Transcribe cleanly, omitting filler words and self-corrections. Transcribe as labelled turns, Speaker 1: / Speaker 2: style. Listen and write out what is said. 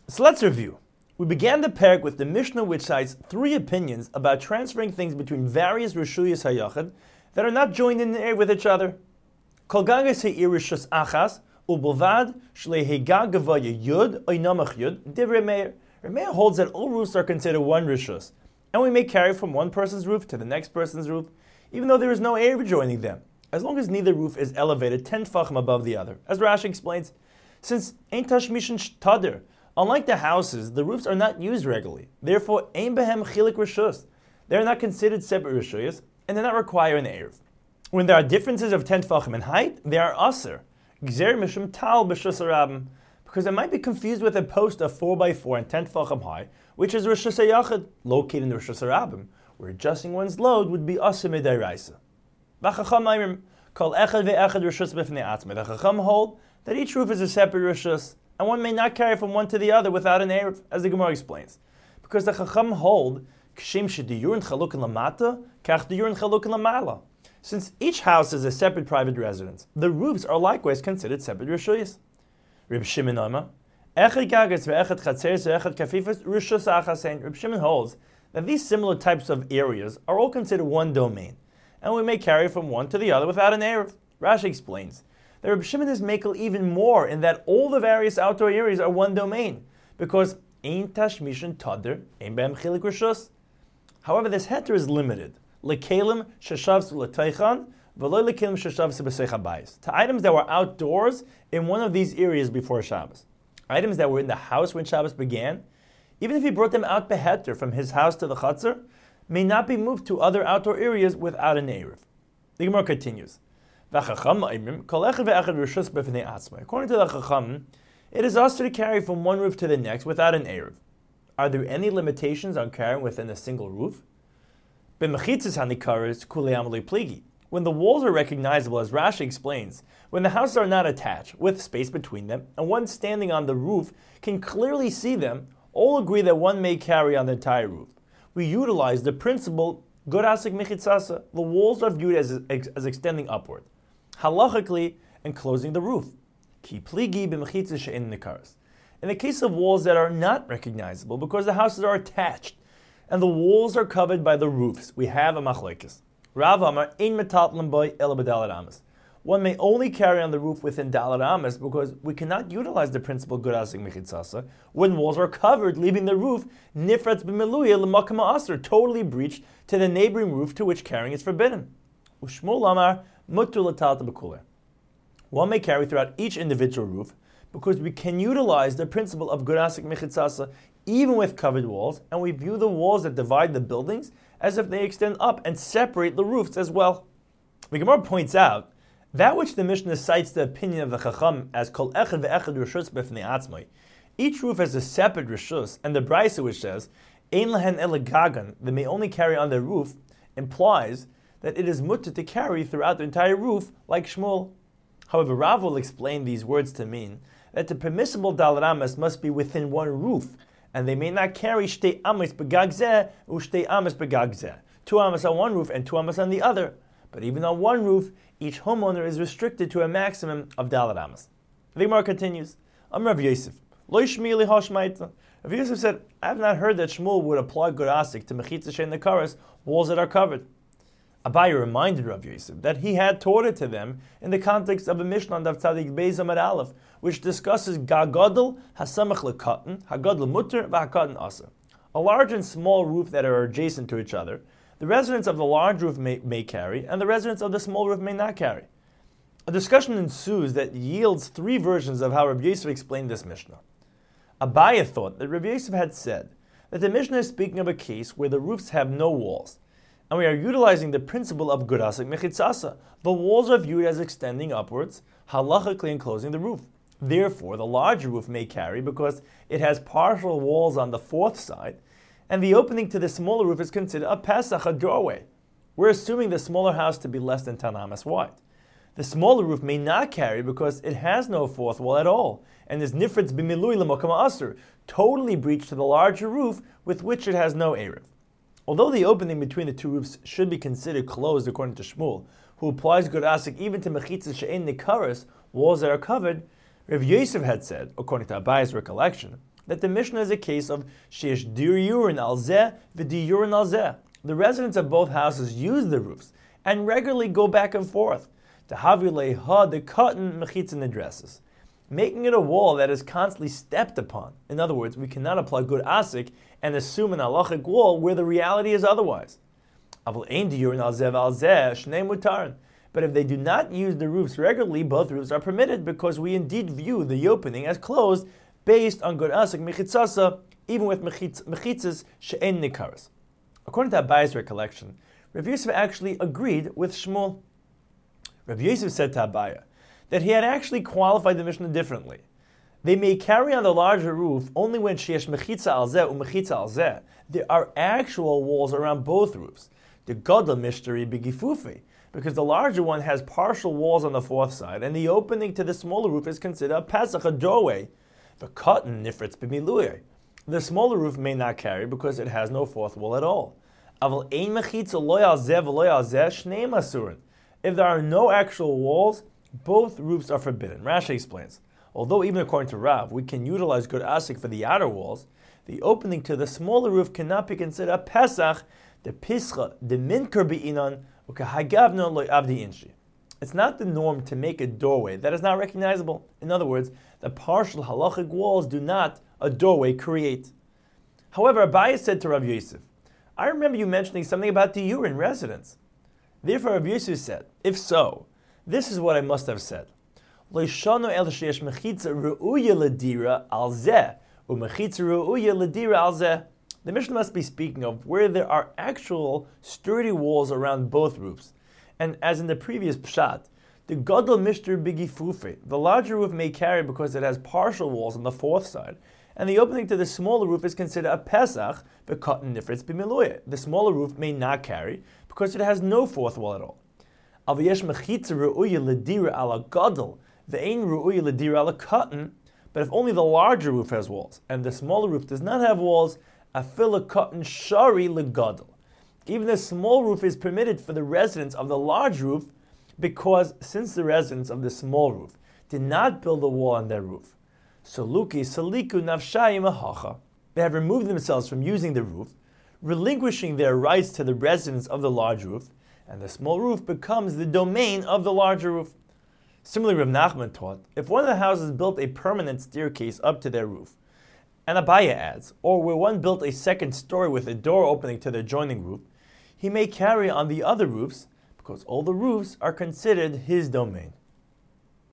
Speaker 1: So let's review. We began the parak with the Mishnah, which cites three opinions about transferring things between various Rishuyas HaYachid that are not joined in the air with each other. Kol gagas he'ir rishus achas ubelvad shlei hegag gavaya yud oinamach yud divrei meir. Meir holds that all roofs are considered one rishus, and we may carry from one person's roof to the next person's roof, even though there is no air joining them, as long as neither roof is elevated 10 tfachim above the other. As Rashi explains, since ein tashmishin shtader, unlike the houses, the roofs are not used regularly. Therefore, ein behem chilik rishus. They are not considered separate rishuyas, and do not require an eruv. When there are differences of 10 tfachim in height, they are aser. Gzer mishum tal b'shus harabim, because it might be confused with a post of 4x4 and 10 tfachim high, which is Rishus HaYachid, located in the Rishus HaRabim, where adjusting one's load would be aser midayraisa. V'chacham ayrim, kol echad ve'echad rishus b'fnei atzmei. The chacham hold that each roof is a separate rishus, and one may not carry from one to the other without an eruv, as the Gemara explains. Because the chacham hold, k'shem shediyurin chalukin lamata, kach diyurin chalukin lamala. Since each house is a separate private residence, the roofs are likewise considered separate rishuyas. Reb Shimon Omer, echad gagas ve'echad chatzeres ve'echad kafifas rishus achasein. Reb Shimon holds that these similar types of areas are all considered one domain, and we may carry from one to the other without an eruv. Rashi explains that Reb Shimon is makel even more in that all the various outdoor areas are one domain, because ein tashmishin tader ein behem chilik rishus. However, this heter is limited. Lekalim sheshavs l'teichan v'lo lekalim sheshavs b'seicha bayis. To items that were outdoors in one of these areas before Shabbos. Items that were in the house when Shabbos began, even if he brought them out beheter from his house to the chutzner, may not be moved to other outdoor areas without an eruv. The Gemara continues. According to the Chacham, it is also to carry from one roof to the next without an eruv. Are there any limitations on carrying within a single roof? When the walls are recognizable, as Rashi explains, when the houses are not attached, with space between them, and one standing on the roof can clearly see them, all agree that one may carry on the entire roof. We utilize the principle, Gorasik Mechitzasa, the walls are viewed as extending upward, halachically enclosing the roof. In the case of walls that are not recognizable because the houses are attached and the walls are covered by the roofs, we have a machlokes. Rav Amar ein metatlim boy ela b'dalet amas. One may only carry on the roof within dalet amas because we cannot utilize the principle Gorasik Mechitzasa when walls are covered, leaving the roof nifratz b'meluya l'makam ha'aser, totally breached to the neighboring roof to which carrying is forbidden. Ushmul Amar mutu l'talta b'kuleh. One may carry throughout each individual roof because we can utilize the principle of Gorasik Mechitzasa even with covered walls, and we view the walls that divide the buildings as if they extend up and separate the roofs as well. The Gemara points out that which the Mishnah cites the opinion of the Chacham as kol echad ve'echad rishus b'fnei atzmai. Each roof has a separate rishus, and the Brisa which says ein lehen ele gagan, they may only carry on their roof, implies that it is mutter to carry throughout the entire roof like Shmuel. However, Rav will explain these words to mean that the permissible dalet amas must be within one roof, and they may not carry shtei amas begag zeh u shtei amas begag zeh, 2 amas on one roof and 2 amas on the other. But even on one roof, each homeowner is restricted to a maximum of dalet amas. The Gemara continues. Rav Yosef, lo yishmi li hashmaita. Rav Yosef said, I have not heard that Shmuel would apply Gorasik to mechitzah shein nekaras, walls that are covered. Abaye reminded Rav Yosef that he had taught it to them in the context of a Mishnah on Daf Tzadik Beis Amud Aleph, which discusses Gagadol Hasamach Lekatan, Hagadol Mutter VaHakatan Asa. A large and small roof that are adjacent to each other, the residents of the large roof may carry, and the residents of the small roof may not carry. A discussion ensues that yields 3 versions of how Rav Yosef explained this Mishnah. Abaye thought that Rav Yosef had said that the Mishnah is speaking of a case where the roofs have no walls, and we are utilizing the principle of Gorasik Mechitzasa. The walls are viewed as extending upwards, halachically enclosing the roof. Therefore, the larger roof may carry because it has partial walls on the 4th side, and the opening to the smaller roof is considered a pesach, a doorway. We're assuming the smaller house to be less than 10 amas wide. The smaller roof may not carry because it has no 4th wall at all, and is nifritz b'milui l'makam ha'aser, totally breached to the larger roof with which it has no eruv. Although the opening between the 2 roofs should be considered closed according to Shmuel, who applies Gorasik even to mechitzah she'en nekaras, walls that are covered, Rav Yosef had said, according to Abaye's recollection, that the Mishnah is a case of sheish diyurin al zeh v'diyurin al zeh. The residents of both houses use the roofs and regularly go back and forth. To havile ha the cotton mechitza nedresses, making it a wall that is constantly stepped upon. In other words, we cannot apply good asik and assume an halachic wall where the reality is otherwise. But if they do not use the roofs regularly, both roofs are permitted because we indeed view the opening as closed based on good asik mechitzasa, even with mechitzas she'en nikaras. According to Abaye's recollection, Rav Yosef actually agreed with Shmuel. Rav Yosef said to Abaya that he had actually qualified the Mishnah differently. They may carry on the larger roof only when sheyesh mechitza al zeh u'mechitza al zeh. There are actual walls around both roofs. The gadol mishteri begifufi, because the larger one has partial walls on the fourth side, and the opening to the smaller roof is considered a pesach, a doorway. The cotton nifritz b'miluyeh. The smaller roof may not carry because it has no fourth wall at all. Aval ein mechitza loy al zeh v'loy al zeh shneim asurin. If there are no actual walls, both roofs are forbidden. Rashi explains, although even according to Rav, we can utilize good asik for the outer walls, the opening to the smaller roof cannot be considered a pesach, the pischa, the minker be'inan, ukahagavna loy avdi inshi. It's not the norm to make a doorway that is not recognizable. In other words, the partial halachic walls do not a doorway create. However, Abaye said to Rav Yosef, I remember you mentioning something about the urine residence. Therefore, Rav Yosef said, if so, this is what I must have said. The Mishnah must be speaking of where there are actual sturdy walls around both roofs. And as in the previous pshat, the gadol mishter bigifufe, the larger roof may carry because it has partial walls on the fourth side, and the opening to the smaller roof is considered a pesach, the cotton nifritz b'miloyeh. The smaller roof may not carry because it has no fourth wall at all. Avayesh mechitza re'uya ledira ala gadol, the ein re'uya ledira ala cotton. But if only the larger roof has walls and the smaller roof does not have walls, afila cotton shari legadol. Even the small roof is permitted for the residents of the large roof, because since the residents of the small roof did not build a wall on their roof, Soluki Saliku Nafshayim Ahacha, they have removed themselves from using the roof, relinquishing their rights to the residents of the large roof, and the small roof becomes the domain of the larger roof. Similarly, Rav Nachman taught, if one of the houses built a permanent staircase up to their roof, and Abaye adds, or where one built a second story with a door opening to the adjoining roof, he may carry on the other roofs, because all the roofs are considered his domain.